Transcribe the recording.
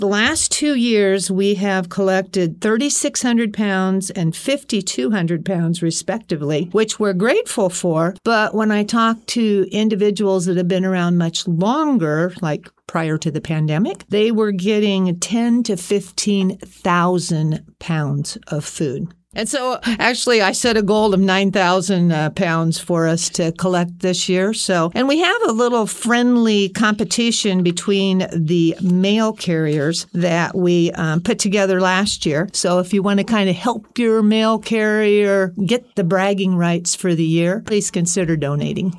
The last 2 years, we have collected 3,600 pounds and 5,200 pounds, respectively, which we're grateful for. But when I talk to individuals that have been around much longer, like prior to the pandemic, they were getting 10 to 15,000 pounds of food. And so actually I set a goal of 9,000 pounds for us to collect this year. And we have a little friendly competition between the mail carriers that we put together last year. So if you want to kind of help your mail carrier get the bragging rights for the year, please consider donating.